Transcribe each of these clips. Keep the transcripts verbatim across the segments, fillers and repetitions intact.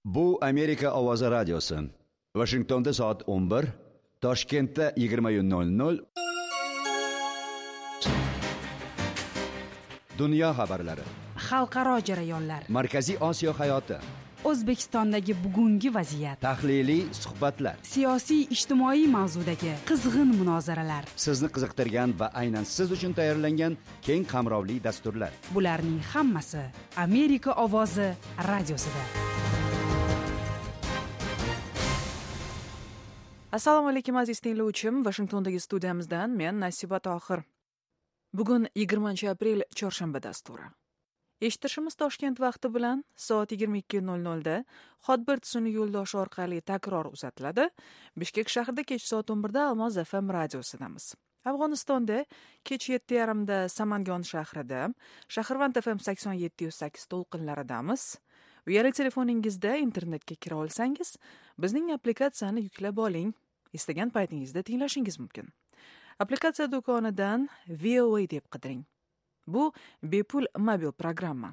Bu Amerika ovozi radiosi. Washingtonda soat o'n bir, Toshkentda yigirma nol nol. Dunyo xabarlari. Xalqaro jarayonlar. Markaziy Osiyo hayoti. O'zbekistondagi bugungi vaziyat. Tahliliy suhbatlar. Siyosiy ijtimoiy mavzudagi qizg'in munozaralar. Sizni qiziqtirgan va aynan siz uchun tayyorlangan keng qamrovli dasturlar. Bularning hammasi Amerika ovozi radiosida. Assalomu alaykum aziz tinglovchim, Washingtondagi studiyamizdan men Nasiba Tohir. Bugun yigirmanchi aprel chorshanba dasturi. Eshitishimiz Toshkent vaqti bilan soat yigirma ikki nol nol da Hotbird sun'iy yo'ldoshi orqali takror uzatiladi. Bishkek shahrida kech soat o'n bir da Almoz F M radiosidamiz. Afg'onistonda kech yetti yarim da Samangon shahrida, Shahrvand F M sakson yetti sakkiz to'lqinlaridamiz. Uyali telefoningizda internetga kira olsangiz, bizning applikatsiyani yuklab oling. Istagan paytingizda tinglashingiz mumkin. Applikatsiya do'konidan V O A deb qidiring. Bu bepul mobil programma.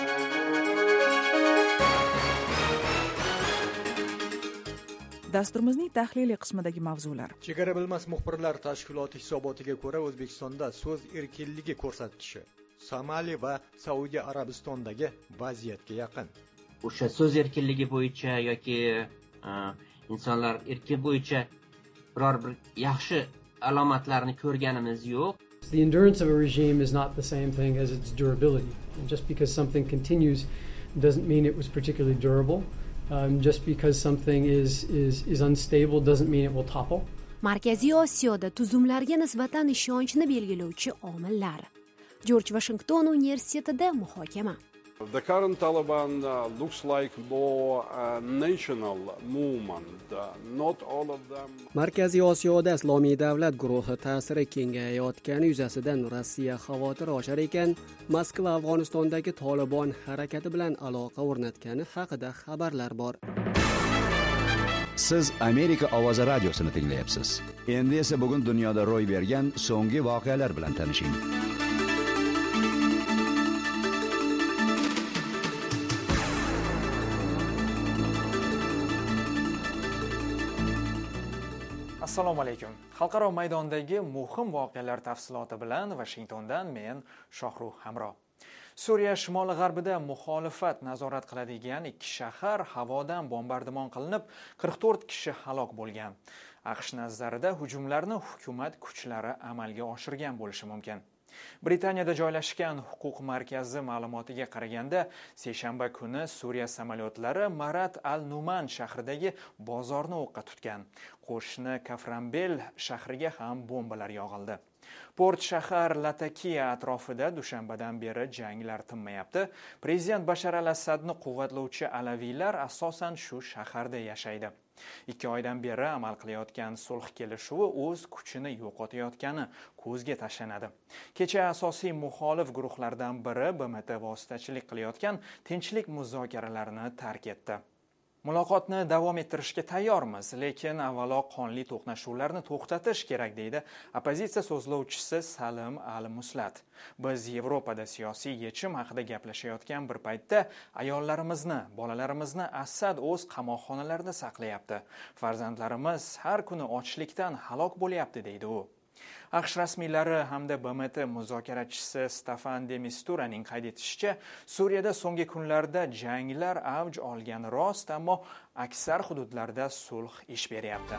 Dasturimizning tahliliy qismidagi mavzular. Chegara bilmas muxbirlar tashkiloti hisobotiga ko'ra O'zbekistonda so'z erkinligi ko'rsatkichi Somali va Saudiya Arabistondagi vaziyatga yaqin. O'sha so'z erkinligi bo'yicha yoki insonlar erkin bo'yicha biror bir yaxshi alomatlarni ko'rganimiz yo'q. The endurance of a regime is not the same thing as its durability. And just because something continues doesn't mean it was particularly durable. Um, just because something is is is unstable doesn't mean it will topple. Markaziy Osiyoda tuzumlarga nisbatan ishonchni belgilovchi omillar. George Washington universitetida muhokama. The current Taliban uh, looks like more uh, national movement. Uh, not all of them. Markaziy Osiyoda Islomiy davlat guruhi ta'siri kengayayotgani yuzasidan Rossiya xavotiri ochar ekan, Moskva Afg'onistondagi Taliban harakati bilan aloqa o'rnatgani haqida xabarlar bor. Siz Amerika ovozi radiosini tinglayapsiz. Endi esa bugun dunyoda ro'y bergan so'nggi voqealar bilan tanishing. Assalomu alaykum. Xalqaro maydondagi muhim voqealar tafsiloti bilan Washingtondan men Shohruh Hamro. Suriya shimoli-g'arbida muxolifat nazorat qiladigan ikki shahar havodan bombardimon qilinib, qirq to'rt kishi halok bo'lgan. AQSh nazarida hujumlarni hukumat kuchlari amalga oshirgan bo'lishi mumkin. Britaniyada joylashgan huquq markazi ma'lumotiga qaraganda, seshanba kuni Suriya samolyotlari Marat al-Numan shahridagi bozorni o'qqa tutgan. Qo'shni Kaframbel shahriga ham bombalar yog'ildi. Port shahar Latakiya atrofida dushanbadan beri janglar tinmayapti. Prezident Bashar al-Asadni quvvatlovchi alaviylar asosan shu shaharda yashaydi. Ikki oydan beri amal qilayotgan sulh kelishuvi o'z kuchini yo'qotayotgani ko'zga tashlanadi. Kecha asosiy muxolif guruhlardan biri B M T vositachilik qilayotgan tinchlik muzokaralarini tark etdi. Muloqotni davom ettirishga tayyormiz, lekin avvalo qonli to'qnashuvlarni to'xtatish kerak deydi oppozitsiya so'zlovchisi Salim al-Muslat. Biz Yevropada siyosiy yechim haqida gaplashayotgan bir paytda ayollarimizni, bolalarimizni Asad o'z qamoqxonalarida saqlayapti. Farzandlarimiz har kuni ochlikdan halok bo'lyapti deydi u. AQSh rasmiylari hamda B M T muzokarachisi Stefan de Misturaning qayd etishicha, Suriyada so'nggi kunlarda janglar avj olgani rost, ammo aksar hududlarda sulh ish beryapti.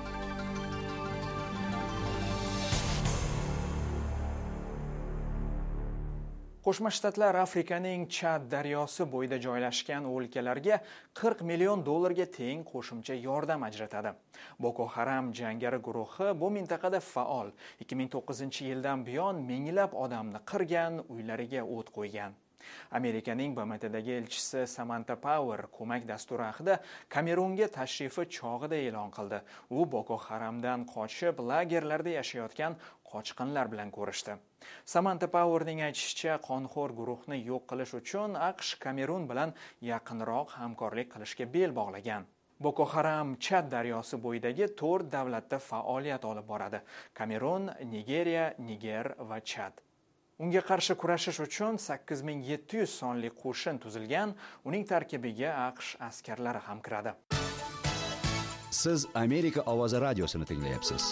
Qo'shma Shtatlar Afrikaning Chad daryosi bo'yida joylashgan o'lkalarga qirq million dollarga teng qo'shimcha yordam ajratadi. Boko Haram jangari guruhi bu mintaqada faol. ikki ming to'qqizinchi yildan buyon minglab odamni qirgan, uylariga o't qo'ygan. Amerikaning B M Tdagi elchisi Samantha Power ko'mak dasturi haqida Kamerunga tashrifi chog'ida e'lon qildi. U Boko Haramdan qochib lagerlarda yashayotgan qochqinlar bilan ko'rishdi. Samantha Powerning aytishicha, qonxo'r guruhni yo'q qilish uchun AQSh Kamerun bilan yaqinroq hamkorlik qilishga bel bog'lagan. Boko Haram Chad daryosi bo'yidagi to'rt davlatda faoliyat olib boradi: Kamerun, Nigeriya, Niger va Chad. Unga qarshi kurashish uchun sakkiz ming yetti yuz sonli qo'shin tuzilgan, uning tarkibiga AQSh askarlari ham kiradi. Siz Amerika ovozi radiosini tinglayapsiz.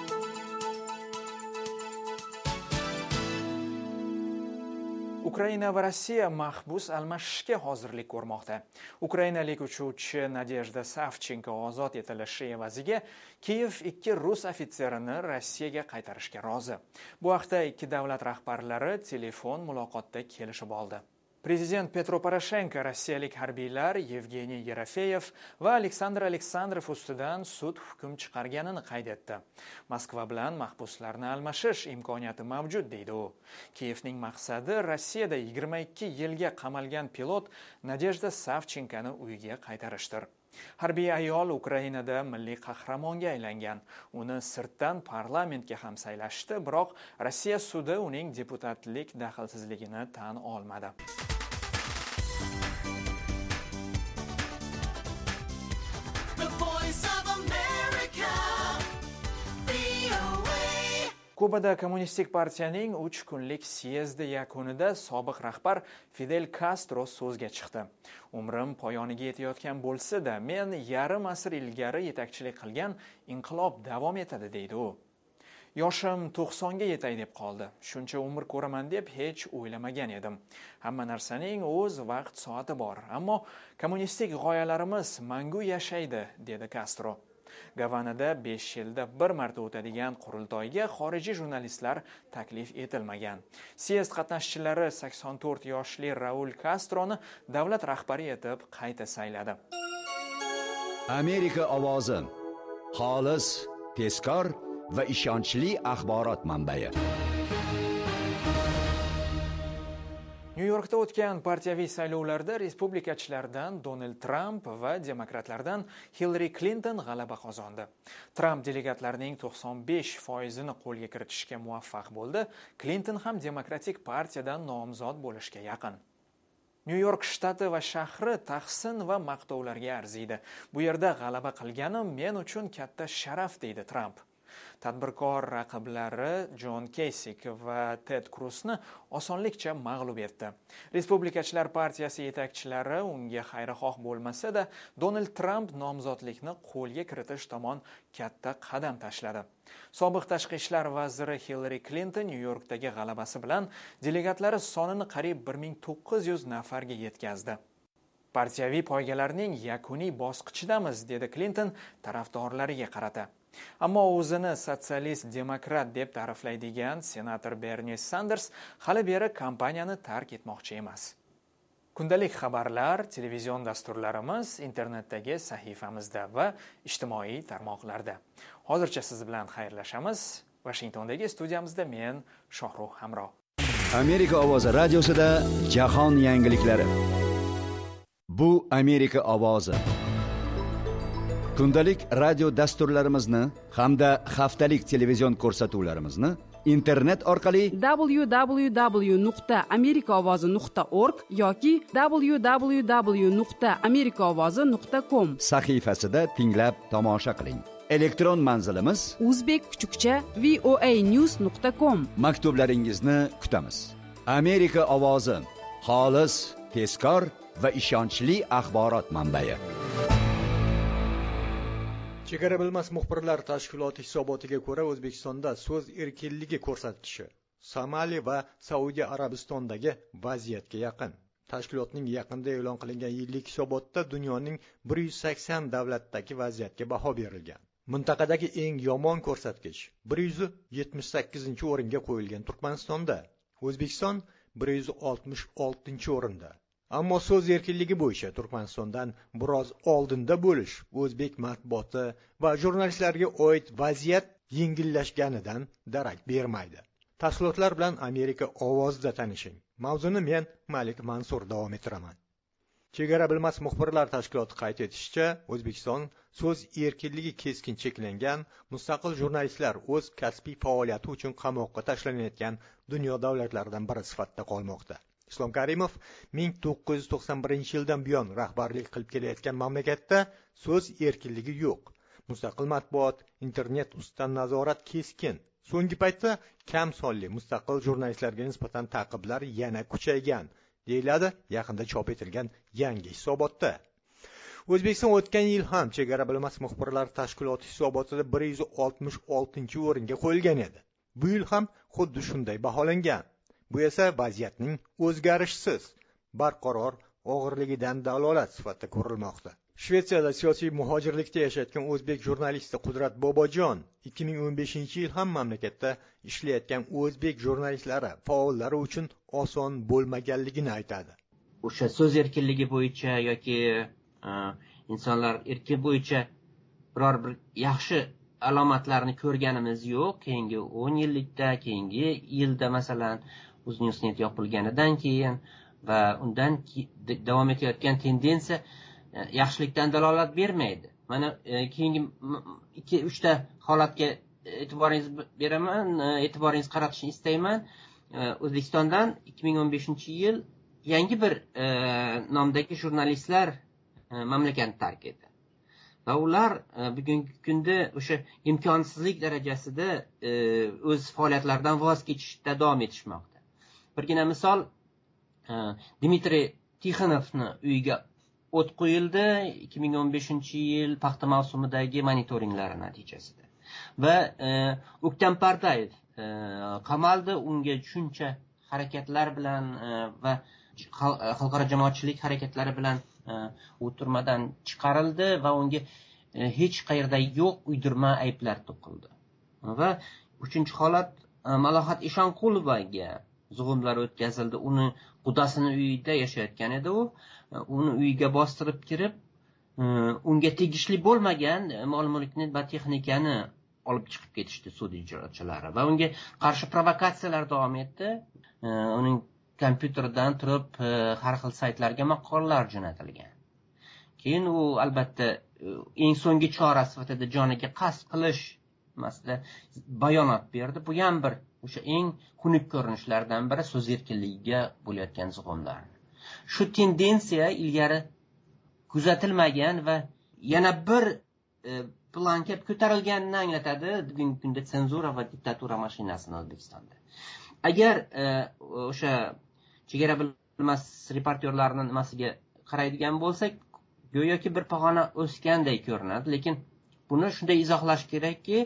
Ukraina va Rossiya mahbus almashishga hozirlik ko'rmoqda. Ukrainalik uchuvchi Nadezhda Savchenko ozod etilishi evaziga Kiyev ikki rus ofitserini Rossiyaga qaytarishga rozi. Bu haqda ikki davlat rahbarlari telefon muloqotda kelishib oldi. Prezident Petro Poroshenko rossiyalik harbiylar Yevgeniy Yerofeyev va Aleksandr Aleksandrov ustidan sud hukm chiqarganini qayd etdi. Moskva bilan mahbuslarni almashish imkoniyati mavjud deydi u. Kiyevning maqsadi Rossiyada yigirma ikki yilga qamalgan pilot Nadezhda Savchenkoni uyiga qaytarishdir. Harbiy ayol Ukrainada milliy qahramonga aylangan. Uni sirtdan parlamentga ham saylashdi, biroq Rossiya sudi uning deputatlik daxlsizligini tan olmadi. Kubada Kommunistik partiyaning uch kunlik syezdi yakunida sobiq rahbar Fidel Castro so'zga chiqdi. Umrim poyoniga yetayotgan bo'lsa-da, men yarim asr ilgari yetakchilik qilgan inqilob davom etadi deydi u. Yoshim to'qsonga yetay deb qoldi. Shuncha umr ko'raman deb hech o'ylamagan edim. Hamma narsaning o'z vaqt soati bor, ammo kommunistik g'oyalarimiz mangu yashaydi, dedi Castro. Gavanada besh yilda bir marta o'tadigan qurultoyga xorijiy jurnalistlar taklif etilmagan. Syezd qatnashchilari sakson to'rt yoshli Raul Castroni davlat rahbari etib qayta sayladi. Amerika ovozi xolis, tezkor va ishonchli axborot manbai. Nyu-Yorkda o'tgan partiyaviy saylovlarda respublikachilardan Donald Trump va demokratlardan Hillary Clinton g'alaba qozondi. Trump delegatlarning to'qson besh foizini qo'lga kiritishga muvaffaq bo'ldi. Clinton ham demokratik partiyadan nomzod bo'lishga yaqin. Nyu-York shtati va shahri tahsin va maqtovlarga arziydi. Bu yerda g'alaba qilganim men uchun katta sharaf, deydi Trump. Tadbirkor raqiblari Jon Kasich va Ted Cruzni osonlikcha mag'lub etdi. Respublikachilar partiyasi yetakchilari unga xayrixoh bo'lmasa-da, Donald Trump nomzodlikni qo'lga kiritish tomon katta qadam tashladi. Sobiq tashqi ishlar vaziri Hillary Clinton Nyu-Yorkdagi g'alabasi bilan delegatlari sonini qariyb bir ming to'qqiz yuz nafarga yetkazdi. Partiyaviy poygalarning yakuniy bosqichidamiz, dedi Clinton tarafdorlariga qarata. Ammo o'zini sotsialist demokrat deb ta'riflaydigan senator Bernie Sanders hali beri kampaniyani tark etmoqchi emas. Kundalik xabarlar, televizion dasturlarimiz internetdagi sahifamizda va ijtimoiy tarmoqlarda. Hozircha siz bilan xayrlashamiz. Washingtondagi studiyamizda men Shohruh Hamro. Amerika ovozi radiosida jahon yangiliklari. Bu Amerika ovozi. Kundalik radio dasturlarimizni hamda haftalik televizion ko'rsatuvlarimizni internet orqali w w w nuqta amerika ovozi nuqta org yoki w w w nuqta amerika ovozi nuqta com sahifasida tinglab tomosha qiling. Elektron manzilimiz uzbek kuchukcha voa news nuqta com. Maktublaringizni kutamiz. Amerika ovozi xolis, tezkor va ishonchli axborot manbai. Chegara bilmas muxbirlar tashkiloti hisobotiga ko'ra O'zbekistonda so'z erkinligi ko'rsatkichi Somali va Saudiya Arabistondagi vaziyatga yaqin. Tashkilotning yaqinda e'lon qilingan yillik hisobotda dunyoning bir yuz sakson davlatdagi vaziyatga baho berilgan. Mintaqadagi eng yomon ko'rsatkich bir yuz yetmish sakkizinchi o'ringa qo'yilgan Turkmanistonda, O'zbekiston bir yuz oltmish oltinchi o'rinda. Ammo so'z erkinligi bo'yicha Turkmanistondan biroz oldinda bo'lish o'zbek matbuoti va jurnalistlarga oid vaziyat yengillashganidan darak bermaydi. Tafsilotlar bilan Amerika ovozida tanishing. Mavzuni men Malik Mansur davom ettiraman. Chegara bilmas muxbirlar tashkiloti qayd etishicha, O'zbekiston so'z erkinligi keskin cheklangan, mustaqil jurnalistlar o'z kasbiy faoliyati uchun qamoqqa tashlanayotgan dunyo davlatlaridan biri sifatida qolmoqda. Islom Karimov ming to'qqiz yuz to'qson birinchi yildan buyon rahbarlik qilib kelayotgan mamlakatda so'z erkinligi yo'q. Mustaqil matbuot, internet ustidan nazorat keskin, So'nggi paytda kam sonli mustaqil jurnalistlarga nisbatan ta'qiblar yana kuchaygan, deyiladi yaqinda chop etilgan yangi hisobotda. O'zbekiston o'tgan yil ham chegara bilmas muxbirlar tashkiloti hisobotida bir yuz oltmish oltinchi o'ringa qo'yilgan edi. Bu yil ham xuddi shunday baholangan. Bu esa vaziyatning o'zgarishsiz, barqaror og'irligidan dalolat sifatida ko'rilmoqda. Shvetsiyada siyosiy muhojirlikda yashayotgan o'zbek jurnalisti Qudrat Bobojon ikki ming o'n beshinchi yil ham mamlakatda ishlayotgan o'zbek jurnalistlari faollari uchun oson bo'lmaganligini aytadi. O'sha so'z erkinligi bo'yicha yoki insonlar erki bo'yicha biror bir yaxshi alomatlarni ko'rganimiz yo'q. Keyingi o'n yillikda, keyingi yilda masalan Uznews.net yopilganidan keyin va undan davom etayotgan tendensiya yaxshilikdan dalolat bermaydi. Mana keyingi ikki uch ta holatga e'tiboringiz beraman, e'tiboringiz qaratishni istayman. O'zbekistondan ikki ming o'n beshinchi yil yangi bir nomdagi jurnalistlar mamlakatni tark etdi. Va ular bugungi kunda o'sha imkonsizlik darajasida o'z faoliyatlaridan voz kechishda davom etishmoqda. Birgina misol, Dmitriy Tixonovni uyiga o't qo'yildi ikki ming o'n beshinchi yil paxta mavsumidagi monitoringlari natijasida. Va O'ktam Pardayev qamaldi, unga shuncha harakatlar bilan va xalqaro jamoatchilik harakatlari bilan u turmadan chiqarildi va unga hech qayerda yo'q uydirma ayblar to'qildi. Va uchinchi holat, Malohat Eshonqulovaga zug'umlar o'tkazildi. Uni qudasini uyida yashayotgan edi u. Uni uyiga bostirib kirib, unga tegishli bo'lmagan mol-mulkni va texnikani olib chiqib ketishdi sud ijrochilari va unga qarshi provokatsiyalar davom etdi. Uning kompyuteridan turib har xil saytlarga maqolalar jo'natilgan. Keyin u albatta eng so'nggi chora sifatida joniga qasd qilish masala bayonot berdi. Bu ham bir o'sha eng xunuk ko'rinishlardan biri so'z erkinligiga bo'layotgan zug'umlar. Shu tendensiya ilgari kuzatilmagan va yana bir planka ko'tarilganini anglatadi bugungi kunda senzura va diktatura mashinasini O'zbekistonda. Agar o'sha chegara bilmas reportyorlarning nimasiga qaraydigan bo'lsak, go'yoki bir pog'ona o'sganday ko'rinadi, lekin buni shunday izohlash kerakki,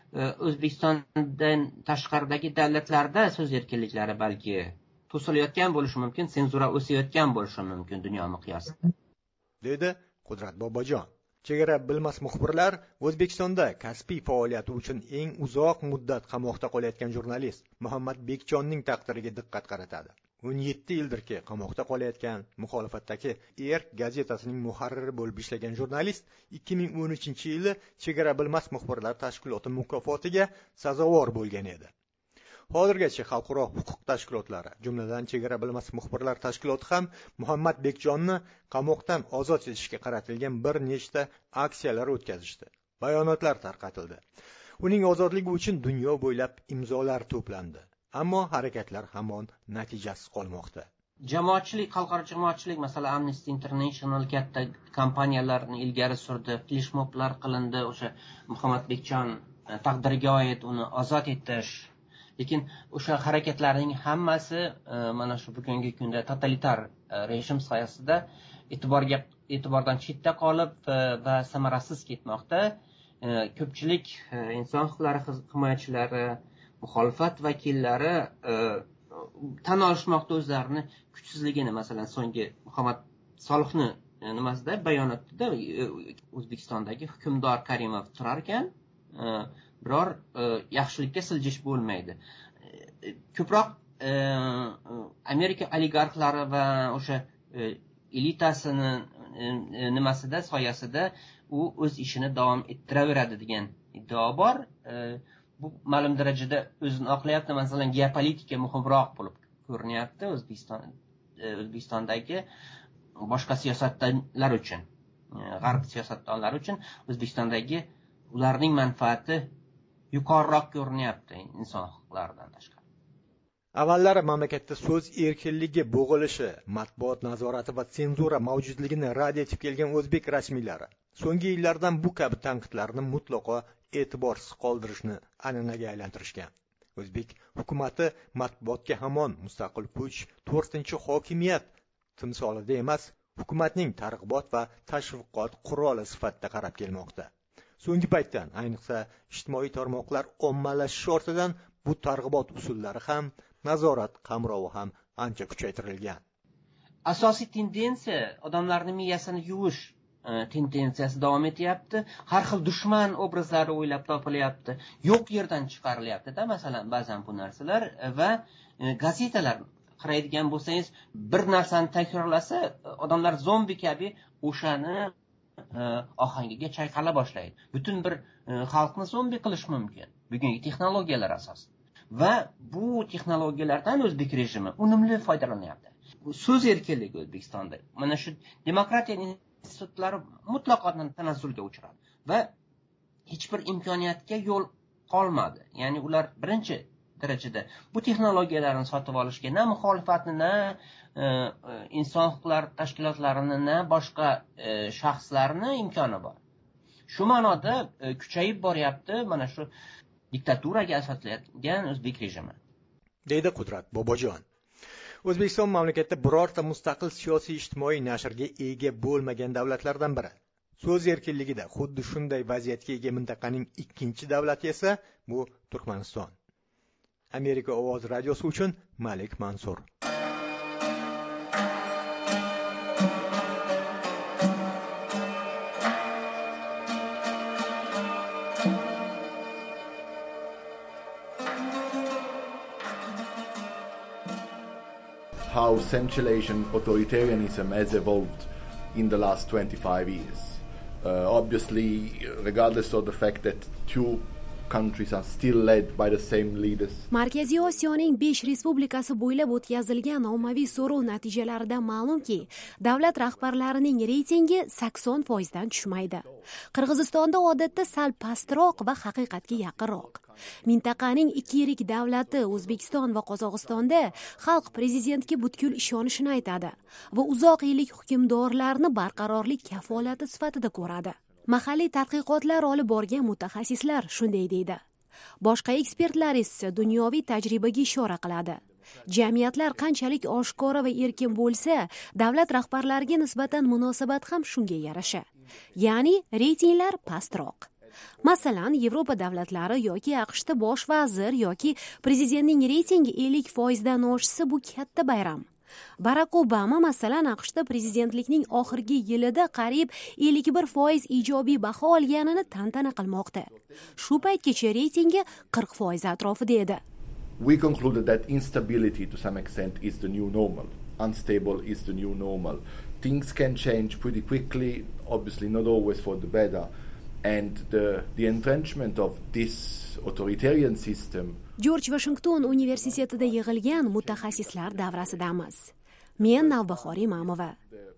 O'zbekistondan tashqaridagi davlatlarda so'z erkinliklari balki to'silayotgan bo'lishi mumkin, senzura o'sayotgan bo'lishi mumkin dunyo miqyosida, dedi Qudrat Bobojon. Chegara bilmas muxbirlar O'zbekistonda kasbiy faoliyati uchun eng uzoq muddat qamoqda qolayotgan jurnalist Muhammad Bekjonning taqdiriga diqqat qaratadi. o'n yetti yildirki qamoqda qolayotgan muxolifatdagi Erk gazetasining muharriri bo'lib ishlagan jurnalist ikki ming o'n uchinchi yili Chegara bilmas muxbirlar tashkiloti mukofotiga sazovor bo'lgan edi. Hozirgacha xalqaro huquq tashkilotlari, jumladan Chegara bilmas muxbirlar tashkiloti ham Muhammad Bekjonni qamoqdan ozod etishga qaratilgan bir nechta aksiyalar o'tkazishdi. Bayonotlar tarqatildi. Uning ozodligi uchun dunyo bo'ylab imzolar to'plandi. Ammo harakatlar hamon natijasiz qolmoqda. Jamoatchilik, xalqaro jamoatchilik, masalan Amnesty International katta kompaniyalarni ilgari surdi, fleshmoblar qilindi, o'sha Muhammad Bekjon taqdiriga oid uni ozod etish. Lekin o'sha harakatlarning hammasi mana shu bugungi kunda totalitar rejim soyasida e'tiborga e'tibordan chetda qolib va samarasiz ketmoqda. Ko'pchilik inson huquqlari himoyachilari, muxolifat vakillari tan olishmoqda o'zlarini kuchsizligini. Masalan, so'nggi Muhammad Solihni nimasida bayonotida O'zbekistondagi hukmdor Karimov turar ekan, biror yaxshilikka siljish bo'lmaydi. Ko'proq Amerika oligarxlari va o'sha elitasini nimasida soyasida u o'z ishini davom ettiraveradi degan iddao bor. Bu ma'lum darajada o'zini oqlayapti. Masalan, geopolitika muhimroq bo'lib ko'rinyapti O'zbekiston O'zbekistondagi boshqa siyosatchilar uchun, g'arb siyosatdonlari uchun O'zbekistondagi ularning manfaati yuqoriroq ko'rinyapti inson huquqlaridan tashqari. Avvallari mamlakatda so'z erkinligi bo'g'ilishi, matbuot nazorati va senzura mavjudligini rad etib kelgan o'zbek rasmiylari so'nggi yillardan bu kabi tanqidlarni mutlaqo e'tiborsiz qoldirishni an'anaga aylantirishgan. O'zbek hukumati matbuotga hamon mustaqil kuch, to'rtinchi hokimiyat timsolida emas, hukumatning targ'ibot va tashviqot quroli sifatida qarab kelmoqda. So'nggi paytdan, ayniqsa ijtimoiy tarmoqlar ommalashishi ortidan bu targ'ibot usullari ham, nazorat qamrovi ham ancha kuchaytirilgan. Asosiy tendensiya odamlarning miyasini yuvish tendensiyasi davom etyapti. Har xil dushman obrazlari o'ylab topilyapti. Yo'q yerdan chiqarilyapti-da, masalan, ba'zan bu narsalar va gazetalar qaraydigan bo'lsangiz, bir narsani takrorlasa, odamlar zombi kabi o'shani ohangiga chayqala boshlaydi. Butun bir xalqni zombi qilish mumkin bugungi texnologiyalar asosida. Va bu texnologiyalardan o'zbek rejimi unumli foydalanyapti. So'z erkinligi O'zbekistonda mana shu demokratiya institutlari mutlaqo tanazzulga uchradi va hech bir imkoniyatga yo'l qolmadi. Ya'ni ular birinchi darajada bu texnologiyalarni sotib olishga na muxolifatni, na inson huquqlari tashkilotlarini, na boshqa shaxslarni imkoni bor. Shu ma'noda kuchayib boryapti mana shu diktaturaga asoslangan o'zbek rejimi. Deydi Qudrat Bobojon. O'zbekiston mamlakatda birorta mustaqil siyosiy ijtimoiy nashrga ega bo'lmagan davlatlardan biri. So'z erkinligida xuddi shunday vaziyatga ega mintaqaning ikkinchi davlati esa bu Turkmaniston. Amerika ovozi radiosi uchun Malik Mansur. How Central Asian authoritarianism has evolved in the last twenty-five years. Uh, obviously, regardless of the fact that two countries are still led by the same leaders. Markaziy Osiyoning besh respublikasi bo'ylab o'tkazilgan ommaviy so'rov natijalaridan ma'lumki, davlat rahbarlarining reytingi sakson foizdan tushmaydi. Qirg'izistonda odatda sal pastroq va haqiqatga yaqinroq. Mintaqaning ikki yirik davlati O'zbekiston va Qozog'istonda xalq prezidentga butkul ishonishini aytadi va uzoq yillik hukmdorlarni barqarorlik kafolati sifatida ko'radi. Mahalliy tadqiqotlar olib borgan mutaxassislar shunday deydi. Boshqa ekspertlar esa dunyoviy tajribaga ishora qiladi. Jamiyatlar qanchalik oshkora va erkin bo'lsa, davlat rahbarlariga nisbatan munosabat ham shunga yarasha. Ya'ni reytinglar pastroq. Masalan, Yevropa davlatlari yoki AQShda bosh vazir yoki prezidentning reytingi ellik foizdan oshsa bu katta bayram. Barack Obama masalan AQShda prezidentlikning oxirgi yilida qariyb ellik bir foiz ijobiy baho olganini tantana qilmoqda. Shu paytgacha reytingi qirq foiz atrofida edi. We concluded that instability to some extent is the new normal. Unstable is the new normal. Things can change pretty quickly, obviously not always for the better. And the, the entrenchment of this authoritarian system. George Washington universitetida yig'ilgan mutaxassislar davrasidamiz. Men Navbahor Imamova.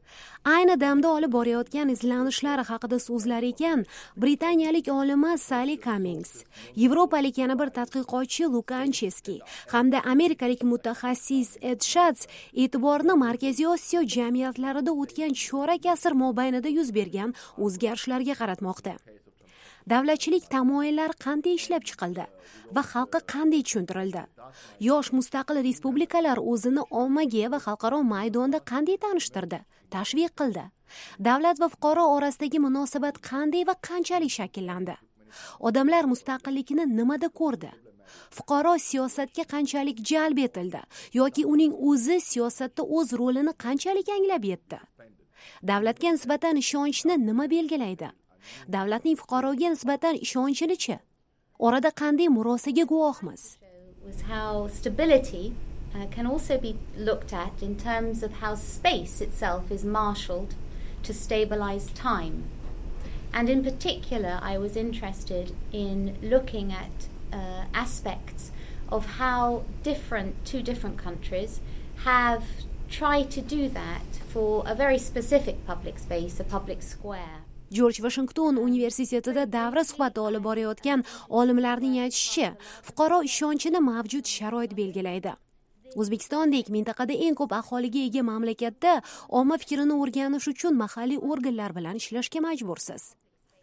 Ayni damda olib borayotgan izlanishlar haqida so'zlar ekan, britaniyalik olima Sally Cummings, yevropalik yana bir tadqiqotchi Luka Ancheski hamda amerikalik mutaxassis Ed Schatz e'tiborni Markaziy Osiyo jamiyatlarida o'tgan chorak asr mobaynida yuz bergan o'zgarishlarga qaratmoqda. Davlatchilik tamoyillari qanday ishlab chiqildi va xalqqa qanday tushuntirildi? Yosh mustaqil respublikalar o'zini ommaga va xalqaro maydonda qanday tanishtirdi, tashviq qildi? Davlat va fuqaro orasidagi munosabat qanday va qanchalik shakllandi? Odamlar mustaqillikni nimada ko'rdi? Fuqaro siyosatga qanchalik jalb etildi yoki uning o'zi siyosatda o'z rolini qanchalik anglab yetdi? Davlatga nisbatan ishonchni nima belgilaydi? Davlatning fuqaroga nisbatan ishonchini-chi? Orada qanday murosaga guvohmiz? Was how stability uh, can also be looked at in terms of how space itself is marshaled to stabilize time. And in particular, I was interested in looking at uh, aspects of how different two different countries have tried to do that for a very specific public space, a public square. George Washington universitetida davra suhbati olib borayotgan olimlarning aytishicha, fuqaro ishonchini mavjud sharoit belgilaydi. O'zbekistondek mintaqada eng ko'p aholiga ega mamlakatda omma fikrini o'rganish uchun mahalliy organlar bilan ishlashga majbursiz.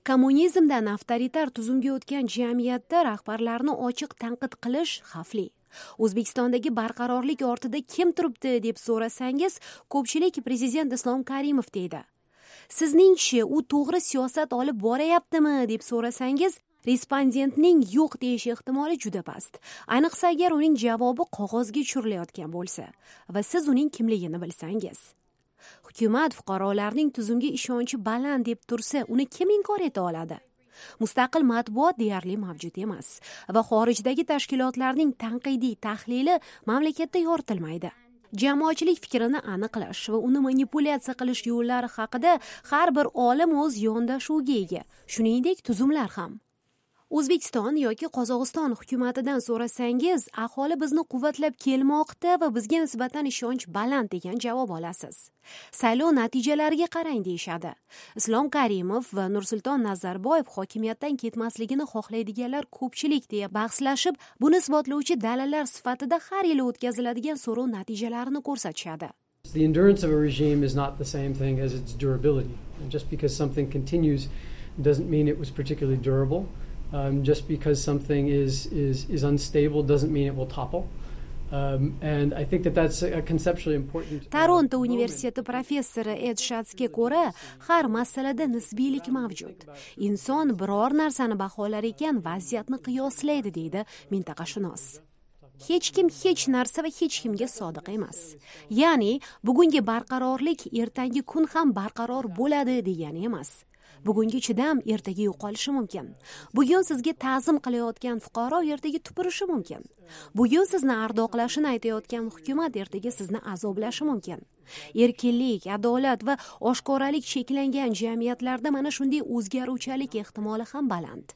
kommunizmdan avtoritar tuzumga o'tgan jamiyatda rahbarlarni ochiq tanqid qilish xavfli. O'zbekistondagi barqarorlik ortida kim turibdi deb so'rasangiz, ko'pchilik prezident Islom Karimov deydi. Sizningcha u to'g'ri siyosat olib borayaptimi deb so'rasangiz, respondentning yo'q deyish ehtimoli juda past. Ayniqsa agar uning javobi qog'ozga tushirilayotgan bo'lsa va siz uning kimligini bilsangiz. Hukumat fuqarolarning tuzumga ishonchi baland deb tursa, uni kim inkor eta oladi? Mustaqil matbuot deyarli mavjud emas va xorijdagi tashkilotlarning tanqidiy tahlili mamlakatda yoritilmaydi. Jamoatchilik fikrini aniqlash va uni manipulyatsiya qilish yo'llari haqida har bir olim o'z yondashuviga ega, shuningdek tuzumlar ham. O'zbekiston yoki Qozog'iston hukumatidan so'rasangiz, aholi bizni quvvatlab kelmoqda va bizga nisbatan ishonch baland degan javob olasiz. Saylov natijalariga qarang deyishadi. Islom Karimov va Nursulton Nazarboyev hokimiyatdan ketmasligini xohlaydiganlar ko'pchilik deya bahslashib, buni isbotlovchi dalillar sifatida har yili o'tkaziladigan so'rov natijalarini ko'rsatishadi. The endurance of a regime is not the same thing as its durability. And just because something continues doesn't mean it was particularly durable. Um, just because something is, is, is unstable doesn't mean it will topple. Um, and I think that that's a conceptually important. Toronto universiteti professori Ed Shatsga ko'ra, har masalada nisbiylik mavjud. Inson biror narsani baholar ekan, vaziyatni qiyoslaydi deydi mintaqashunos. Hech kim hech narsa va hech kimga sodiq emas. Ya'ni bugungi barqarorlik ertangi kun ham barqaror bo'ladi degani emas. Bugungi chidam ertaga yo'qolishi mumkin. Bugun sizga ta'zim qilayotgan fuqaro ertaga tupurishi mumkin. Bugun sizni ardoqlashini aytayotgan hukumat ertaga sizni azoblashi mumkin. Erkinlik, adolat va oshkoralik cheklangan jamiyatlarda mana shunday o'zgaruvchanlik ehtimoli ham baland.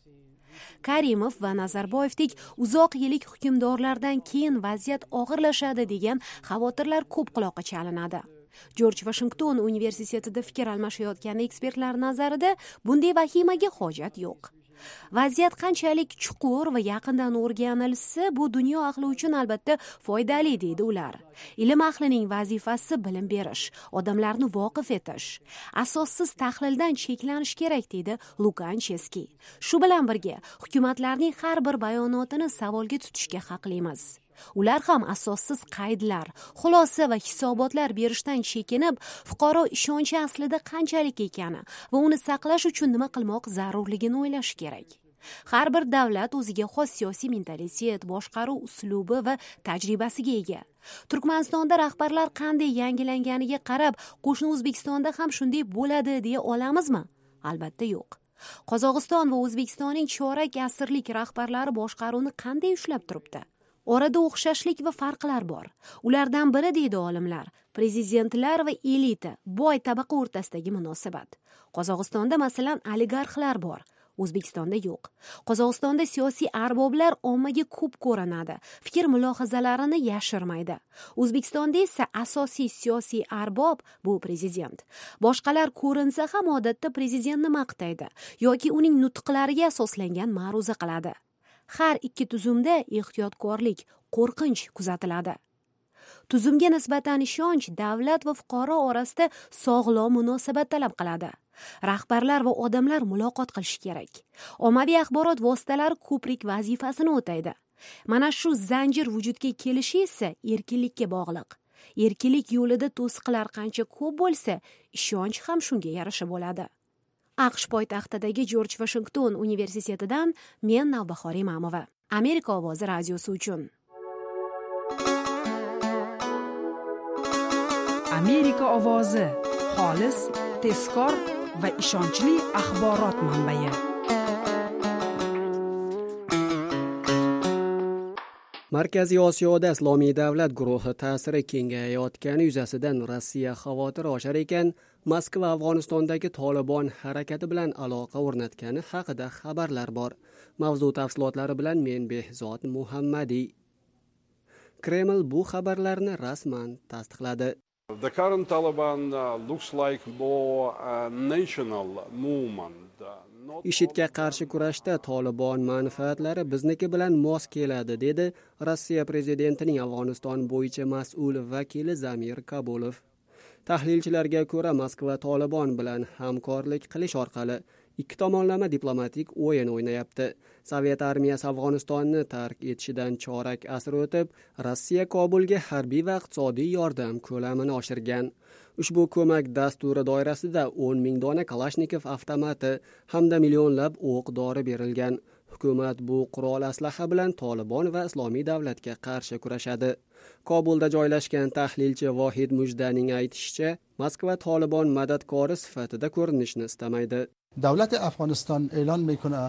Karimov va Nazarboyevdek uzoq yillik hukmdorlardan keyin vaziyat og'irlashadi degan xavotirlar ko'p quloqqa chalinadi. George Washington universitetida fikr almashayotgan ekspertlar nazarida bunday vahimaga hojat yo'q. Vaziyat qanchalik chuqur va yaqindan o'rganilsa, bu dunyo ahli uchun albatta foydali deydi ular. Ilm ahlining vazifasi bilim berish, odamlarni voqif etish. Asossiz tahlildan cheklanish kerak deydi Lukancheski. Shu bilan birga, hukumatlarning har bir bayonotini savolga tutishga haqlimiz. Ular ham asossiz qaydlar, xulosa va hisobotlar berishdan chekinib, fuqaro ishonchi aslida qanchalik ekani va uni saqlash uchun nima qilmoq zarurligini o'ylash kerak. Har bir davlat o'ziga xos siyosiy mentalitet, boshqaruv uslubi va tajribasiga ega. Turkmanistonda rahbarlar qanday yangilanganiga qarab, qo'shni O'zbekistonda ham shunday bo'ladi deya olamizmi? Albatta yo'q. Qozog'iston va O'zbekistonning chorak asrlik rahbarlari boshqaruvni qanday ushlab turibdi? Orada o'xshashlik va farqlar bor. Ulardan biri deydi olimlar, prezidentlar va elita, boy tabaqa o'rtasidagi munosabat. Qozog'istonda masalan oligarxlar bor, O'zbekistonda yo'q. Qozog'istonda siyosiy arboblar ommaga ko'p ko'rinadi, fikr mulohazalarini yashirmaydi. O'zbekistonda esa asosiy siyosiy arbob bu prezident. Boshqalar ko'rinsa ham odatda prezidentni maqtaydi yoki uning nutqlariga asoslangan ma'ruza qiladi. Har ikki tuzumda ehtiyotkorlik, qo'rqinch kuzatiladi. Tuzumga nisbatan ishonch davlat va fuqaro orasida sog'lom munosabat talab qiladi. Rahbarlar va odamlar muloqot qilishi kerak. Ommaviy axborot vositalari ko'prik vazifasini o'taydi. Mana shu zanjir vujudga kelishi esa erkinlikka bog'liq. Erkinlik yo'lida to'siqlar qancha ko'p bo'lsa, ishonch ham shunga yarasha bo'ladi. AQSh poytaxtidagi George Washington universitetidan men Navbahor Imamova. Amerika ovozi radiosi uchun. Amerika ovozi xolis, tezkor va ishonchli axborot manbai. Markaziy Osiyoda Islomiy davlat guruhi ta'siri kengayayotgani yuzasidan Rossiya xavotiri oshar ekan, Moskva Afg'onistondagi Tolibon harakati bilan aloqa o'rnatgani haqida xabarlar bor. Mavzu tafsilotlari bilan men Behzod Muhammadiy. Kreml bu xabarlarni rasman tasdiqladi. The current Taliban uh, looks like more uh, national movement. IShIDga qarshi kurashda Tolibon manfaatlari bizniki bilan mos keladi, dedi Rossiya prezidentining Afg'oniston bo'yicha mas'ul vakili Zamir Kabulov. Tahlilchilarga ko'ra, Moskva Tolibon bilan hamkorlik qilish orqali ikki tomonlama diplomatik o'yin o'ynayapti. Sovet armiyasi Afg'onistonni tark etishidan chorak asr o'tib, Rossiya Kobulga harbiy va iqtisodiy yordam ko'lamini oshirgan. Ushbu ko'mak dasturi doirasida o'n ming dona Kalashnikov avtomati hamda millionlab o'q-dori berilgan. Hukumat bu qurol aslaha bilan Tolibon va Islomiy davlatga qarshi kurashadi. Kobulda joylashgan tahlilchi Vohid Mujdaning aytishicha, Moskva Tolibon madadkori sifatida ko'rinishni istamaydi. Davlat Afg'oniston e'lon mikuna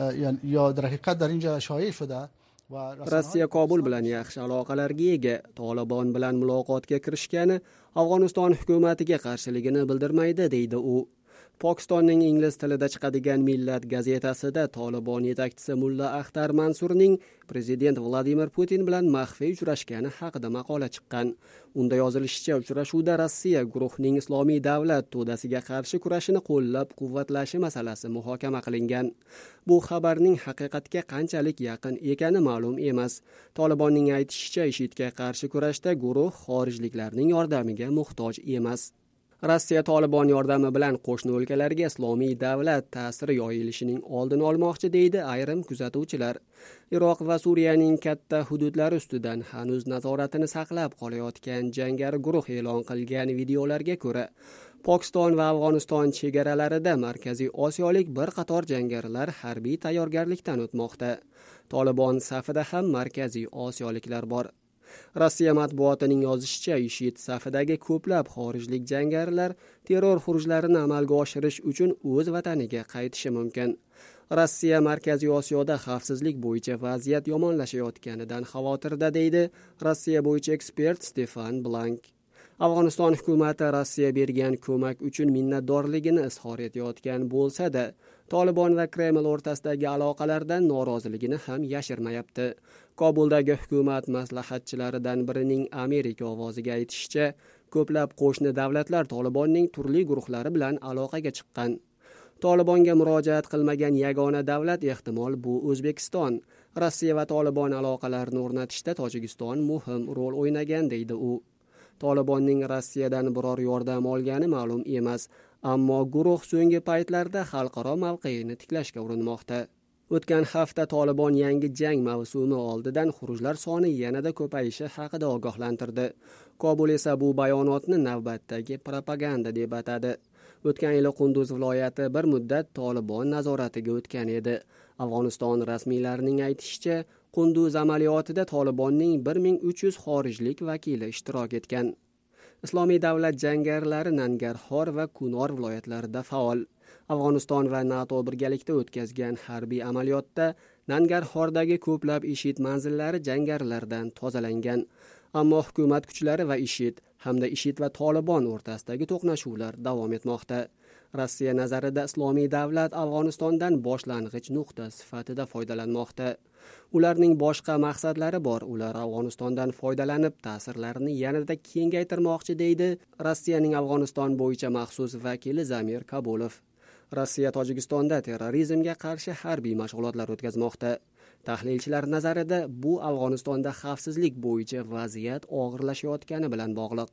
yo در حقیقت در اینجا شایع شده. Rossiya Kobul bilan yaxshi aloqalarga ega. Tolibon bilan muloqotga kirishgani Afg'oniston hukumatiga qarshiligini bildirmaydi, deydi u. Pokistonning ingliz tilida chiqadigan Millat gazetasida Tolibon yetakchisi Mulla Axtar Mansurning prezident Vladimir Putin bilan maxfiy uchrashgani haqida maqola chiqqan. Unda yozilishicha, uchrashuvda Rossiya guruhning Islomiy davlat to'dasiga qarshi kurashini qo'llab-quvvatlashi masalasi muhokama qilingan. Bu xabarning haqiqatga qanchalik yaqin ekani ma'lum emas. Tolibonning aytishicha, IShIDga qarshi kurashda guruh xorijliklarning yordamiga muhtoj emas. Rossiya Tolibon yordami bilan qo'shni o'lkalarga Islomiy davlat ta'siri yoyilishining oldini olmoqchi, deydi ayrim kuzatuvchilar. Iroq va Suriyaning katta hududlari ustidan hanuz nazoratini saqlab qolayotgan jangari guruh e'lon qilgan videolarga ko'ra, Pokiston va Afg'oniston chegaralarida Markaziy Osiyolik bir qator jangarilar harbiy tayyorgarlikdan o'tmoqda. Tolibon safida ham Markaziy Osiyoliklar bor. Rossiya matbuotining yozishicha, IShID safidagi ko'plab xorijlik jangarilar terror xurujlarini amalga oshirish uchun o'z vataniga qaytishi mumkin. Rossiya Markaziy Osiyoda xavfsizlik bo'yicha vaziyat yomonlashayotganidan xavotirda, deydi Rossiya bo'yicha ekspert Stefan Blank. Afg'oniston hukumati Rossiya bergan ko'mak uchun minnatdorligini izhor etayotgan bo'lsa-da, Tolibon va Kreml o'rtasidagi aloqalardan noroziligini ham yashirmayapti. Kobuldagi hukumat maslahatchilaridan birining Amerika ovoziga aytishicha, ko'plab qo'shni davlatlar Tolibonning turli guruhlari bilan aloqaga chiqqan. Tolibonga murojaat qilmagan yagona davlat ehtimol bu O'zbekiston. Rossiya va Tolibon aloqalarini o'rnatishda Tojikiston muhim rol o'ynagan, deydi u. Tolibonning Rossiyadan biror yordam olgani ma'lum emas, ammo guruh so'nggi paytlarda xalqaro mavqeini tiklashga urinmoqda. O'tgan hafta Tolibon yangi jang mavsumi oldidan xurujlar soni yanada ko'payishi haqida ogohlantirdi. Kobul esa bu bayonotni navbatdagi propaganda deb atadi. O'tgan yili Qunduz viloyati bir muddat Tolibon nazoratiga o'tgan edi. Afg'oniston rasmiylarining aytishicha, Qunduz amaliyotida Tolibonning bir ming uch yuz xorijlik vakili ishtirok etgan. Islomiy davlat jangarilari Nangarxor va Kunor viloyatlarida faol. Afg'oniston va NATO birgalikda o'tkazgan harbiy amaliyotda Nangarxordagi ko'plab IShID manzillari jangarilardan tozalangan. Ammo hukumat kuchlari va IShID hamda IShID va Tolibon o'rtasidagi to'qnashuvlar davom etmoqda. Rossiya nazarida Islomiy davlat Afg'onistondan boshlang'ich nuqta sifatida foydalanmoqda. Ularning boshqa maqsadlari bor. Ular Afg'onistondan foydalanib ta'sirlarini yanada kengaytirmoqchi, deydi Rossiyaning Afg'oniston bo'yicha maxsus vakili Zamir Kabulov. Rossiya Tojikistonda terrorizmga qarshi harbiy mashg'ulotlar o'tkazmoqda. Tahlilchilar nazarida bu Afg'onistonda xavfsizlik bo'yicha vaziyat og'irlashayotgani bilan bog'liq.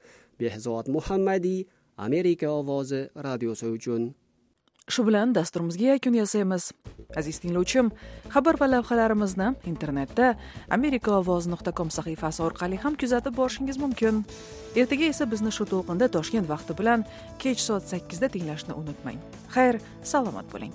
Behzod Muhammadiy, Amerika ovozi radiosi uchun. Shu bilan dasturimizga yakun yasaymiz. Aziz tinglovchim, xabar va lavhalarimizni internetda amerika ovozi nuqta com sahifasi orqali ham kuzatib borishingiz mumkin. Ertaga esa bizni shu to'lqinda Toshkent vaqti bilan kech soat sakkizda tinglashni unutmang. Xayr, salomat bo'ling.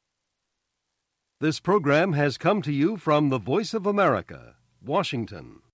This program has come to you from the Voice of America, Washington.